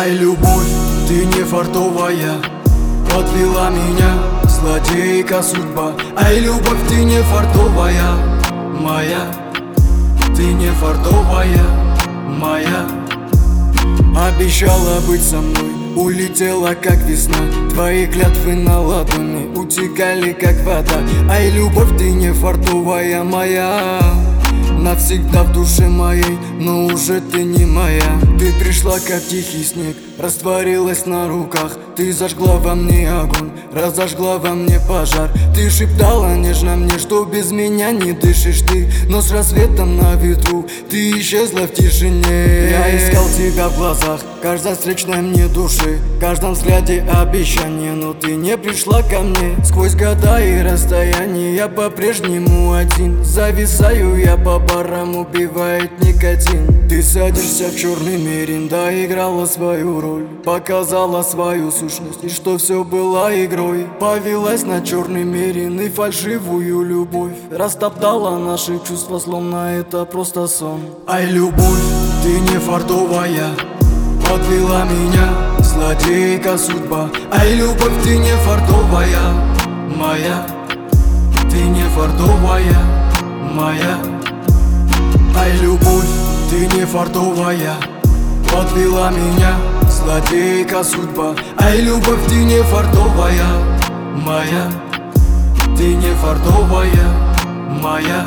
Ай, любовь, ты не фартовая, подвела меня злодейка судьба. Ай, любовь, ты не фартовая моя, ты не фартовая моя. Обещала быть со мной, улетела как весна. Твои клятвы на ладони утекали как вода. Ай, любовь, ты не фартовая моя, навсегда в душе моей, но уже ты не моя. Ты пришла как тихий снег, растворилась на руках. Ты зажгла во мне огонь, разожгла во мне пожар. Ты шептала нежно мне, что без меня не дышишь ты, но с рассветом на ветру ты исчезла в тишине. Я искал тебя в глазах каждой встречной мне души, в каждом взгляде обещание, но ты не пришла ко мне. Сквозь года и расстояние я по-прежнему один, зависаю я по барам, убивает никотин. Ты садишься в черный мерин, доиграла свою роль, показала свою сущность, и что все было игрой. Повелась на черный мерин и фальшивую любовь, растоптала наши чувства, словно это просто сон. Ай, любовь, ты не фартовая, подвела меня злодейка судьба. Ай, любовь, ты не фартовая моя, ты не фартовая моя. Ай, любовь, ты не фартовая, подвела меня злодейка судьба. Ай, любовь, ты не фартовая моя, ты не фартовая моя.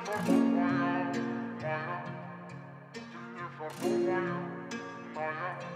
Моя.